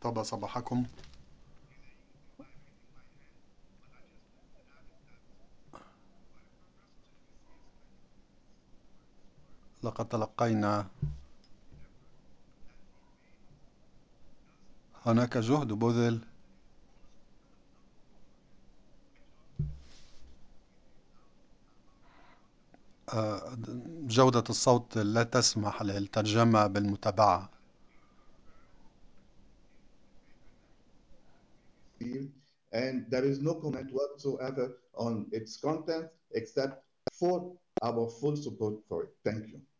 طاب صباحكم. لقد تلقينا هناك جهد بذل جودة الصوت لا تسمح للترجمة بالمتابعة. And there is no comment whatsoever on its content except for our full support for it. Thank you.